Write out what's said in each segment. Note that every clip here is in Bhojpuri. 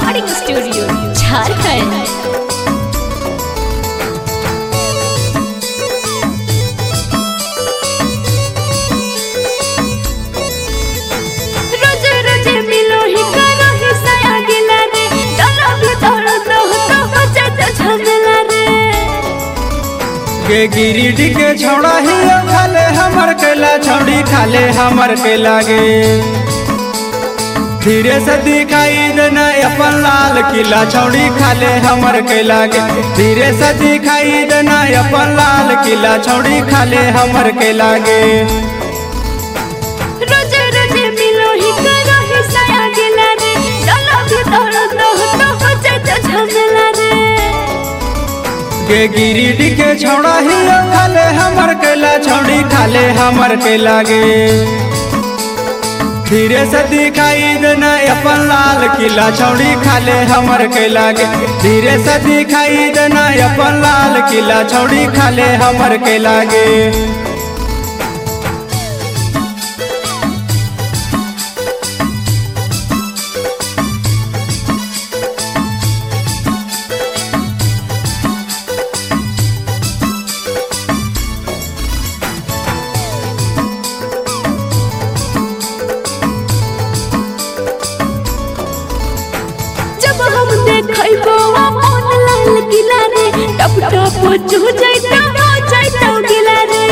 Recording studio Jharkhand. रोजे रोजे मिलो ही करो ही साया गिला रे, डरो भी डरो तो हो जाता झमेला रे। के गिरिडीह के छौड़ा ही खाले हमर केला, छौड़ी खाले हमर केला गे। धीरे से दिखाई देना अपन लाल किला, छौड़ी खाले हमर केला गे। धीरे से दिखाई देना अपन लाल किला, छौड़ी खाले हमर केला गे। रोजे रोजे मिलो ही करो ही साया गिला रे, डरो भी डरो तो हो जाता झमेला रे। के गिरिडीह के छौड़ा ही खाले हमर केला, छौड़ी खाले हमर केला गे। धीरे से दिखाई देना अपन लाल किला, छौड़ी खाले हमर केला गे। धीरे से दिखाई देना अपन लाल किला, छौड़ी खाले हमर केला गे। जब हम देखैबो अपन लाल किला रे, टप टप चू जाइता हो जाइता गिला रे।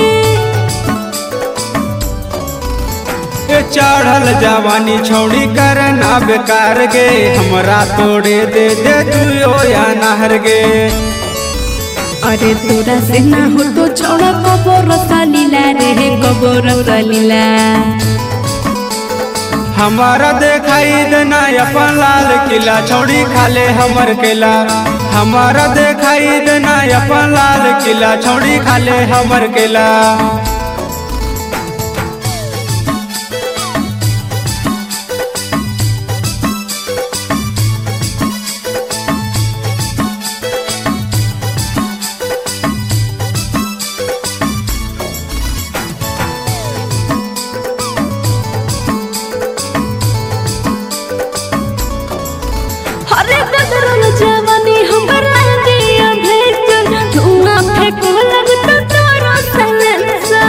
ए चढ़ल जवानी छौड़ी करना बेकार गे, हमरा तोड़े दे तू या नहर गे। अरे तोरा से ना हो तो छोड़ा कबर सालीला रे, कबर सालीला। हमारा दिखाई देना अपन लाल किला, छौड़ी खाले हमर केला। हमारा दिखाई देना अपन लाल किला, छौड़ी खाले हमर केला। अरे बदरल जवानी हमर लागे भेटल, धुआं फेंको लगता तोरो सलसा।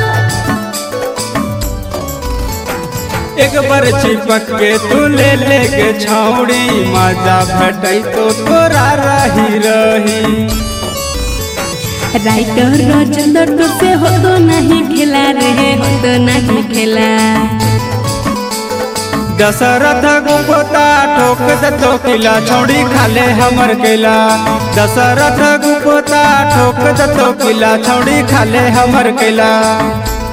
एक बार चिपक के तू ले के छौड़ी, मजा भेटै तो तोरा रही रही। राइटर राजेंद्र तो से हो तो नहीं खेला रे, हो तो नहीं खेला। दशरथ गुप्ता ठोक दो किला, छौड़ी खाले हमर केला। दशरथ गुप्ता ठोक दो किला, छौड़ी खाले हमर केला।